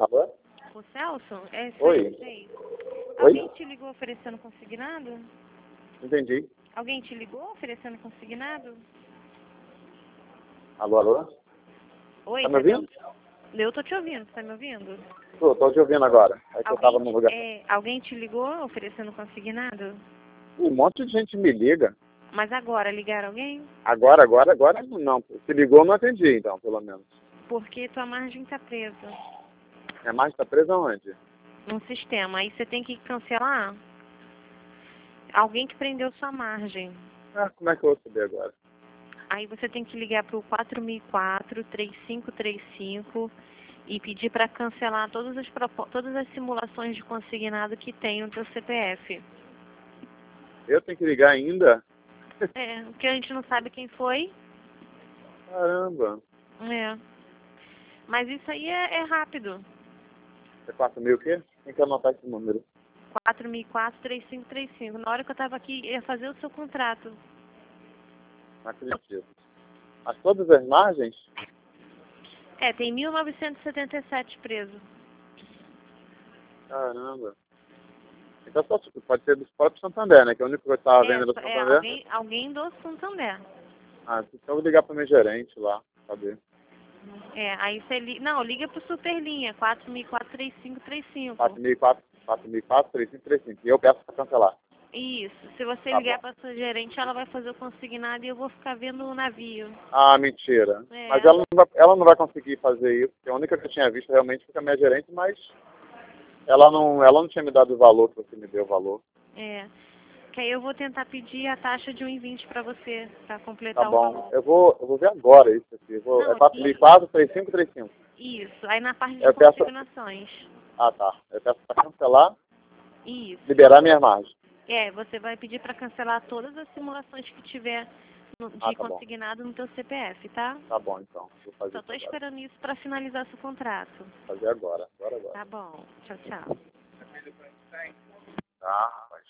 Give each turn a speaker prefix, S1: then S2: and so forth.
S1: Alô?
S2: O Celso? É
S1: Oi.
S2: 6.
S1: Oi?
S2: Alguém te ligou oferecendo consignado?
S1: Entendi.
S2: Alguém te ligou oferecendo consignado?
S1: Alô, alô?
S2: Oi,
S1: Tá me ouvindo?
S2: Eu tô te ouvindo, tá me ouvindo?
S1: Tô te ouvindo agora. É que eu tava num lugar.
S2: Alguém te ligou oferecendo consignado?
S1: Um monte de gente me liga.
S2: Mas agora, ligaram alguém?
S1: Agora não. Se ligou, eu não atendi, então, pelo menos.
S2: Porque tua margem tá presa
S1: Minha margem tá presa onde?
S2: no sistema. Aí você tem que cancelar alguém que prendeu sua margem.
S1: Ah, como é que eu vou saber agora?
S2: Aí você tem que ligar pro 4004-3535 e pedir para cancelar todas as simulações de consignado que tem no teu CPF.
S1: Eu tenho que ligar ainda?
S2: É, porque a gente não sabe quem foi.
S1: Caramba.
S2: É. Mas isso aí é rápido.
S1: É 4.000 o quê? Tem que anotar esse número.
S2: 4004-3535. Na hora que eu estava aqui, ia fazer o seu contrato.
S1: Não acredito. Mas todas as margens?
S2: É, tem 1977 preso.
S1: Caramba. Então só pode ser dos próprios Santander, né? Que é o único que eu estava vendo do Santander.
S2: Alguém do Santander.
S1: Ah, então eu vou ligar pro meu gerente lá, saber.
S2: É, aí você liga. Não, liga pro Superlinha, 4004-3535.
S1: 4004-3535. E eu peço para cancelar.
S2: Isso. Se você
S1: Tá
S2: ligar
S1: bom.
S2: pra sua gerente, ela vai fazer o consignado e eu vou ficar vendo o navio.
S1: Ah, mentira.
S2: É.
S1: Mas ela não vai conseguir fazer isso, porque a única que eu tinha visto realmente foi a minha gerente, mas ela não tinha me dado o valor que você me deu o valor.
S2: É. Que aí eu vou tentar pedir a taxa de 1,20 pra você, pra
S1: Tá
S2: completar o
S1: bom.
S2: valor.
S1: Eu vou ver agora isso aqui.
S2: Não,
S1: É 4004-3535.
S2: isso. Aí na parte de
S1: Eu peço.
S2: consignações.
S1: Ah, tá. Eu peço para cancelar,
S2: Isso.
S1: liberar minha margem.
S2: É, você vai pedir pra cancelar todas as simulações que tiver de
S1: Ah, tá bom.
S2: consignado no teu CPF, tá?
S1: Tá bom, então. Vou fazer
S2: Só tô
S1: isso agora.
S2: esperando isso pra finalizar seu contrato.
S1: Vou fazer agora. Agora.
S2: Tá bom. Tchau, tchau.
S1: Tá, rapaz.